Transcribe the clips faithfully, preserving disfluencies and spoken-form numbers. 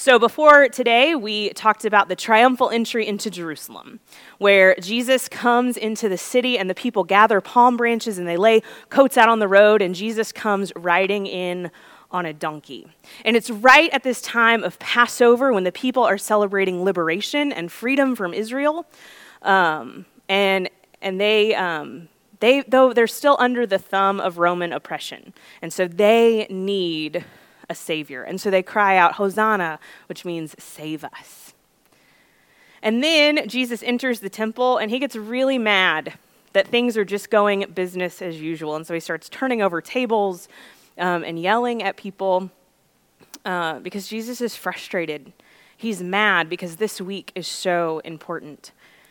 So before today, we talked about the triumphal entry into Jerusalem, where Jesus comes into the city and the people gather palm branches and they lay coats out on the road, and Jesus comes riding in on a donkey. And it's right at this time of Passover when the people are celebrating liberation and freedom from Israel. Um, and and they, um, they, though they're still under the thumb of Roman oppression. And so they need a savior. And so they cry out, Hosanna, which means save us. And then Jesus enters the temple and he gets really mad that things are just going business as usual. And so he starts turning over tables um, and yelling at people uh, because Jesus is frustrated. He's mad because this week is so important.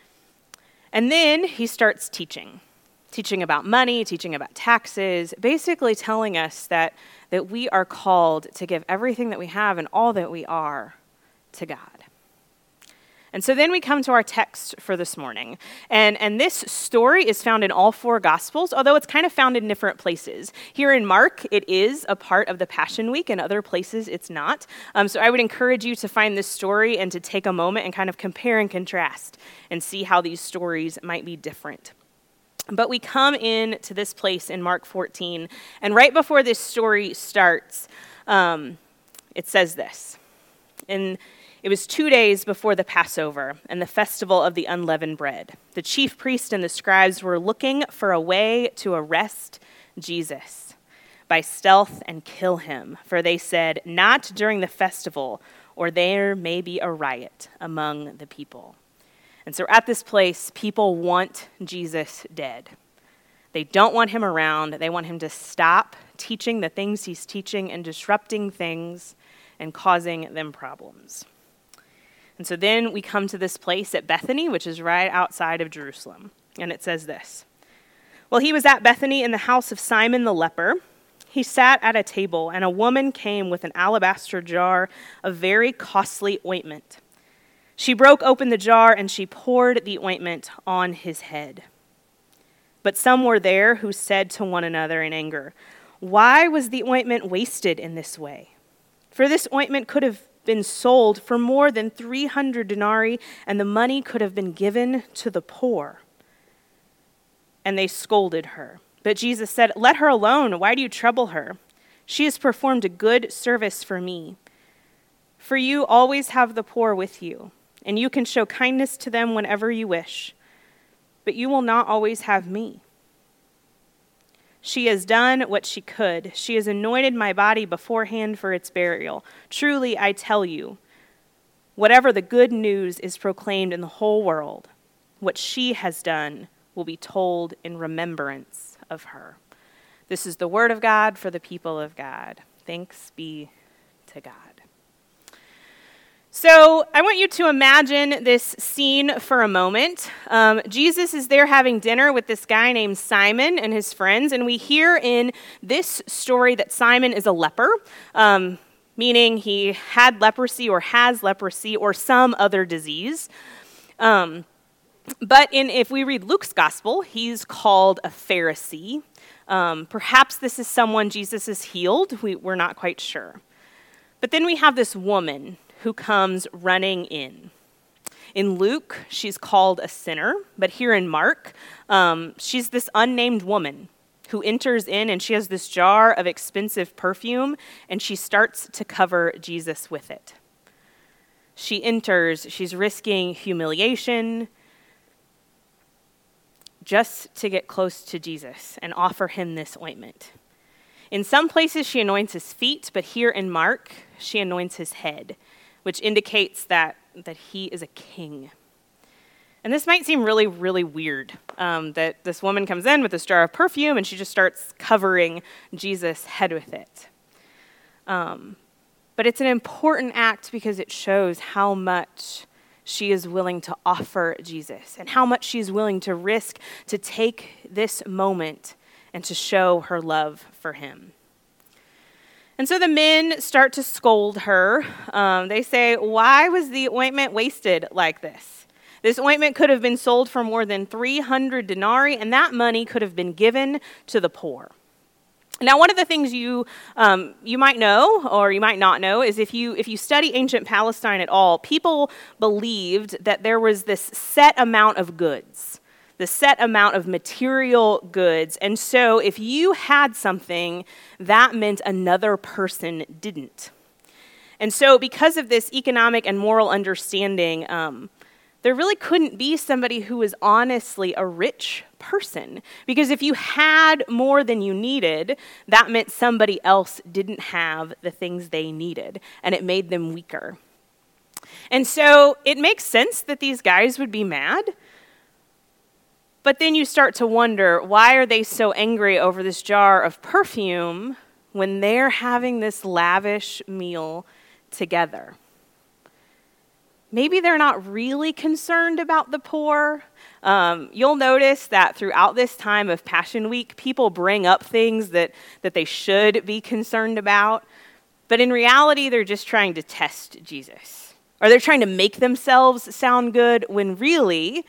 And then he starts teaching. Teaching about money, teaching about taxes, basically telling us that, that we are called to give everything that we have and all that we are to God. And so then we come to our text for this morning. And, and this story is found in all four Gospels, although it's kind of found in different places. Here in Mark, it is a part of the Passion Week, and other places it's not. Um, so I would encourage you to find this story and to take a moment and kind of compare and contrast and see how these stories might be different. But we come in to this place in Mark fourteen, and right before this story starts, um, it says this. And it was two days before the Passover and the festival of the unleavened bread. The chief priest and the scribes were looking for a way to arrest Jesus by stealth and kill him, for they said, not during the festival, or there may be a riot among the people. And so at this place, people want Jesus dead. They don't want him around. They want him to stop teaching the things he's teaching and disrupting things and causing them problems. And so then we come to this place at Bethany, which is right outside of Jerusalem. And it says this. Well, he was at Bethany in the house of Simon the leper. He sat at a table, and a woman came with an alabaster jar of very costly ointment. She broke open the jar and she poured the ointment on his head. But some were there who said to one another in anger, why was the ointment wasted in this way? For this ointment could have been sold for more than three hundred denarii, and the money could have been given to the poor. And they scolded her. But Jesus said, let her alone. Why do you trouble her? She has performed a good service for me. For you always have the poor with you, and you can show kindness to them whenever you wish, but you will not always have me. She has done what she could. She has anointed my body beforehand for its burial. Truly, I tell you, whatever the good news is proclaimed in the whole world, what she has done will be told in remembrance of her. This is the word of God for the people of God. Thanks be to God. So I want you to imagine this scene for a moment. Um, Jesus is there having dinner with this guy named Simon and his friends, and we hear in this story that Simon is a leper, um, meaning he had leprosy or has leprosy or some other disease. Um, but in if we read Luke's gospel, he's called a Pharisee. Um, perhaps this is someone Jesus has healed. We, we're not quite sure. But then we have this woman who comes running in. In Luke, she's called a sinner, but here in Mark, um, she's this unnamed woman who enters in, and she has this jar of expensive perfume, and she starts to cover Jesus with it. She enters, she's risking humiliation just to get close to Jesus and offer him this ointment. In some places, she anoints his feet, but here in Mark, she anoints his head, which indicates that, that he is a king. And this might seem really, really weird, um, that this woman comes in with this jar of perfume and she just starts covering Jesus' head with it. Um, but it's an important act because it shows how much she is willing to offer Jesus and how much she's willing to risk to take this moment and to show her love for him. And so the men start to scold her. Um, they say, why was the ointment wasted like this? This ointment could have been sold for more than three hundred denarii, and that money could have been given to the poor. Now, one of the things you um, you might know or you might not know is if you if you study ancient Palestine at all, people believed that there was this set amount of goods, the set amount of material goods. And so if you had something, that meant another person didn't. And so because of this economic and moral understanding, um, there really couldn't be somebody who was honestly a rich person. Because if you had more than you needed, that meant somebody else didn't have the things they needed, and it made them weaker. And so it makes sense that these guys would be mad. But then you start to wonder, why are they so angry over this jar of perfume when they're having this lavish meal together? Maybe they're not really concerned about the poor. Um, you'll notice that throughout this time of Passion Week, people bring up things that, that they should be concerned about. But in reality, they're just trying to test Jesus. Or they're trying to make themselves sound good when really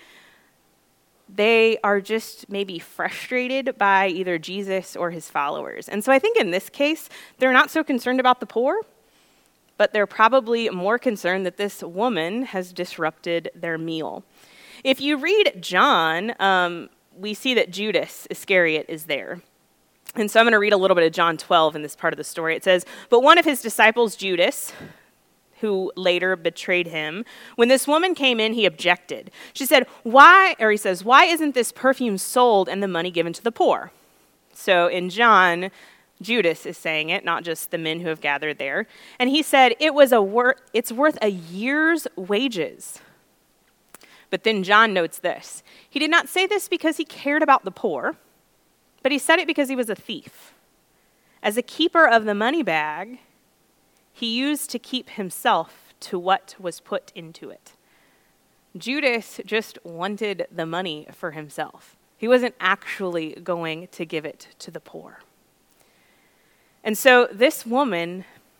they are just maybe frustrated by either Jesus or his followers. And so I think in this case, they're not so concerned about the poor, but they're probably more concerned that this woman has disrupted their meal. If you read John, um, we see that Judas Iscariot is there. And so I'm going to read a little bit of John twelve in this part of the story. It says, "But one of his disciples, Judas, who later betrayed him, when this woman came in, he objected. She said, why, or he says, why isn't this perfume sold and the money given to the poor?" So in John, Judas is saying it, not just the men who have gathered there. And he said, it was a wor- it's worth a year's wages. But then John notes this. He did not say this because he cared about the poor, but he said it because he was a thief. As a keeper of the money bag, he used to keep himself to what was put into it. Judas just wanted the money for himself. He wasn't actually going to give it to the poor. And so this woman,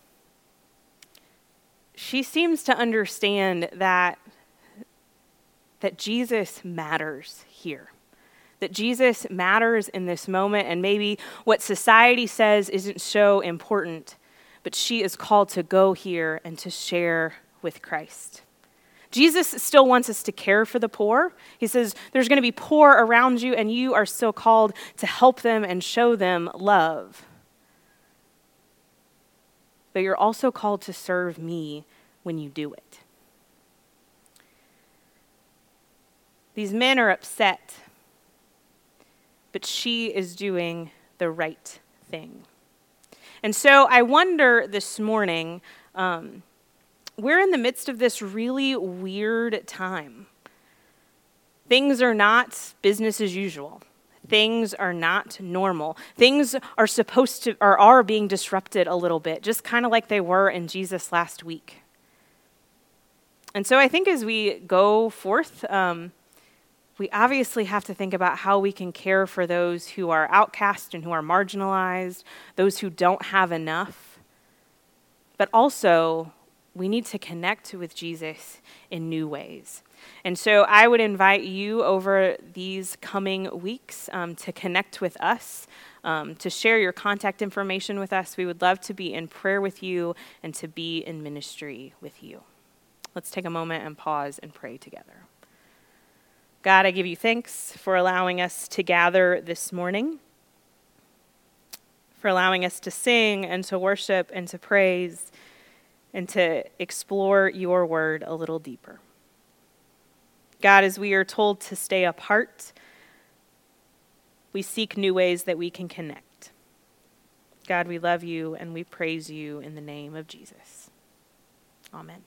she seems to understand that, that Jesus matters here. That Jesus matters in this moment, and maybe what society says isn't so important, but she is called to go here and to share with Christ. Jesus still wants us to care for the poor. He says there's going to be poor around you, and you are still called to help them and show them love. But you're also called to serve me when you do it. These men are upset, but she is doing the right thing. And so I wonder this morning, um, we're in the midst of this really weird time. Things are not business as usual. Things are not normal. Things are supposed to, or are being disrupted a little bit, just kind of like they were in Jesus last week. And so I think as we go forth, um, we obviously have to think about how we can care for those who are outcast and who are marginalized, those who don't have enough. But also, we need to connect with Jesus in new ways. And so I would invite you over these coming weeks um, to connect with us, um, to share your contact information with us. We would love to be in prayer with you and to be in ministry with you. Let's take a moment and pause and pray together. God, I give you thanks for allowing us to gather this morning, for allowing us to sing and to worship and to praise and to explore your word a little deeper. God, as we are told to stay apart, we seek new ways that we can connect. God, we love you and we praise you in the name of Jesus. Amen.